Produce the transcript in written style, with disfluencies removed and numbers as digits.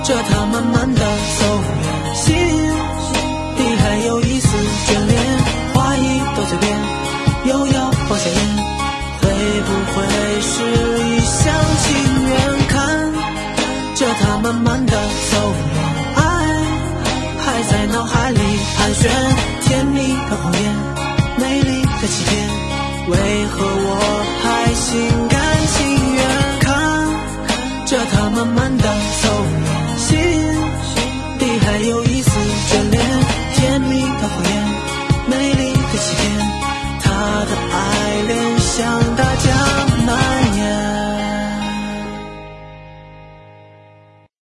着它慢慢的走远，心底还有一丝眷恋，话一多随便，又要放下眼，会不会是一厢情愿？看着它慢慢的走远，爱还在脑海里盘旋，甜蜜的谎言，美丽的欺骗，为何我还心甘情愿？看着它慢慢的走远。